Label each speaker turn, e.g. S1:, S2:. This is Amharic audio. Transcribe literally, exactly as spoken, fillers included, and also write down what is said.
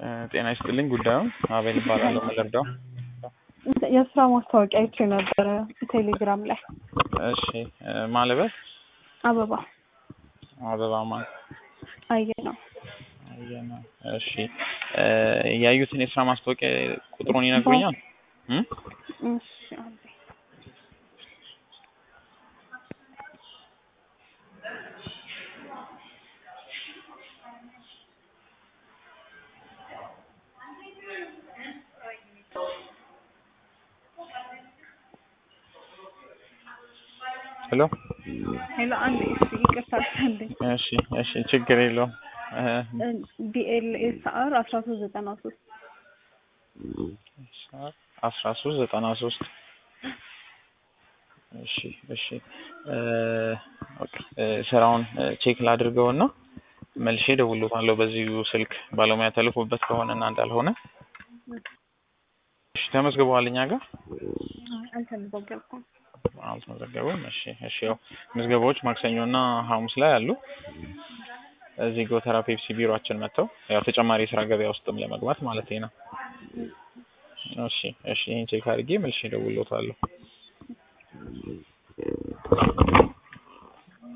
S1: ጤና ይስጥልኝ ጉዳዩን አቤል ይባላል መለርዳው
S2: የስራ ማስታወቂያ አይቼ ነበር ቴሌግራም ላይ።
S1: እሺ ማለበት
S2: አበባ
S1: አበባ ማን
S2: አየነው
S1: አየነው እሺ ያዩትን የስራ ማስታወቂያ ቁጥሩን ይነግሩኛል?
S2: እሺ አንዴ
S1: ሄሎ
S2: ሄሎ አንዴ እሺ ይቅርታ አንዴ
S1: እሺ እሺ ችግር የለውም
S2: ቢኤልኤስአር አስራ ሶስት ዘጠና ሶስት
S1: አስራ ሶስት ዘጠና ሶስት እሺ እሺ ኦኬ ስራውን ቼክ ላድርገውና መልሼ ደውሎታለሁ በዚሁ ስልክ ባለሙያ ተልፎበት ከሆነና እንዳልሆነ እሺ ተመዝግበዋል እኛ ጋር
S2: አልተመዘገብኩም
S1: አልተመዘገቡም እሺ እሺ ያው ምዝገባዎች ማክሰኞና ሐሙስ ላይ አሉ እዚህ ጎተራ ፔፕሲ ቢሮአችን መጥተው ያው ተጨማሪ ስራ ገበያ ውስጥም ለመግባት ማለት ነው እሺ እሺ ይሄን ቼክ አድርጌ መልሼ ደውሎታለሁ